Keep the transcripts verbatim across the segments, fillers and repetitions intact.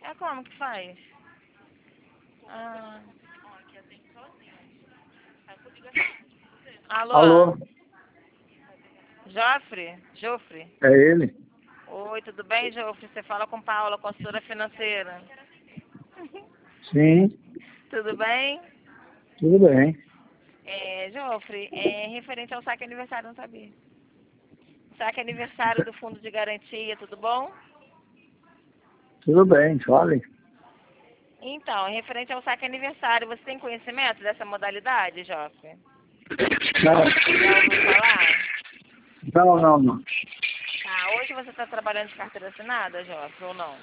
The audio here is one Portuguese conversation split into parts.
É como que faz? Ah. Alô? Alô, Jofre? Jofre? é ele? Oi, tudo bem, Jofre? Você fala com Paula, consultora financeira. Sim, Tudo bem? tudo bem. É, Jofre, é referente ao saque aniversário, não sabia. Saque aniversário do fundo de garantia, tudo bom? Tudo bem, fale. Então, referente ao saque aniversário, você tem conhecimento dessa modalidade, Jofre? Não, Já ouviu falar? não, não, não. Tá, hoje você está trabalhando de carteira assinada, Jofre, ou não?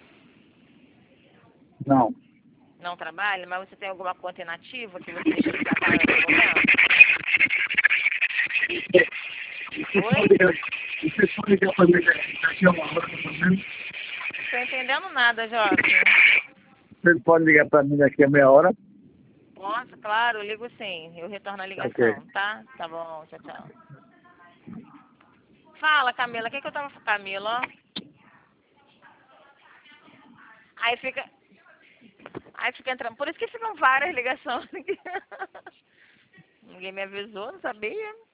Não. Não trabalha, mas você tem alguma conta inativa que você deixa de sacar em algum momento? Oi? Você pode ligar para mim daqui a uma hora, mais ou menos? Não estou entendendo nada, Jofre. Você pode ligar para mim daqui a meia hora? Nossa, claro, eu ligo sim. Eu retorno a Ok. ligação, tá? Tá bom, tchau, tchau. Fala, Camila, o que, que eu tava... Camila, ó. Aí fica... Aí fica entrando... Por isso que ficam várias ligações. Ninguém me avisou, não sabia.